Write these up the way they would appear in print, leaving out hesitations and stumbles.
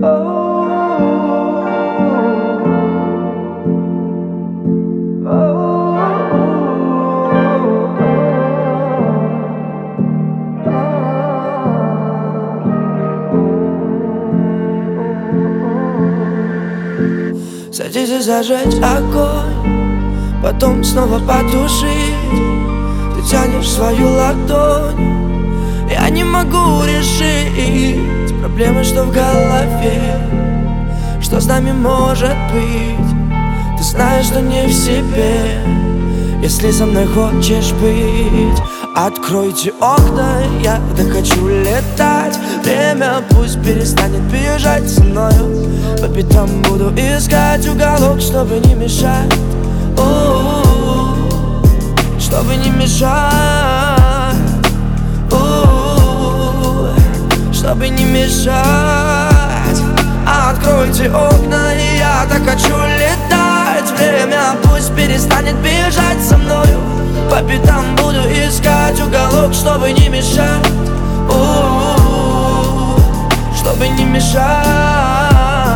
Садись и зажечь огонь, потом снова потушить. Ты тянешь свою ладонь, я не могу решить проблемы, что в голове, что с нами может быть. Ты знаешь, что не в себе, если со мной хочешь быть. Откройте окна, я так хочу летать. Время пусть перестанет бежать со мною. По пятам буду искать уголок, чтобы не мешать, чтобы не мешать, чтобы не мешать. Откройте окна, и я так хочу летать. Время пусть перестанет бежать со мною. По пятам буду искать уголок, чтобы не мешать, чтобы не мешать,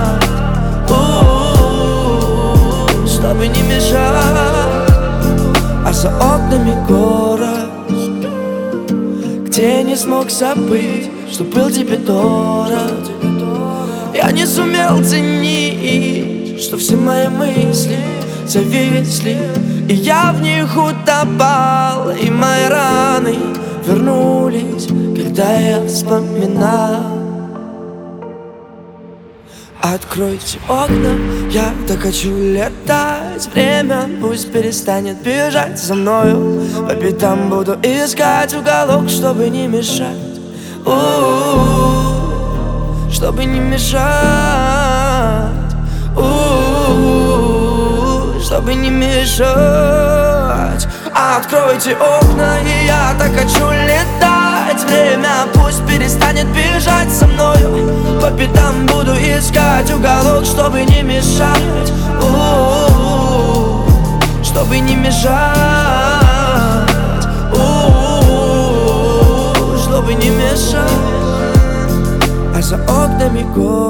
чтобы не мешать. А за окнами город, где не смог забыть, что был тебе дорог. Я не сумел ценить, что все мои мысли зависли, и я в них утопал. И мои раны вернулись, когда я вспоминал. Откройте окна, я так хочу летать. Время пусть перестанет бежать за мною. По пятам буду искать уголок, чтобы не мешать, чтобы не мешать, чтобы не мешать. Откройте окна, и я так хочу летать. Время пусть перестанет бежать со мною. По пятам буду искать уголок, чтобы не мешать, чтобы не мешать, чтобы не мешать. А за окнами город,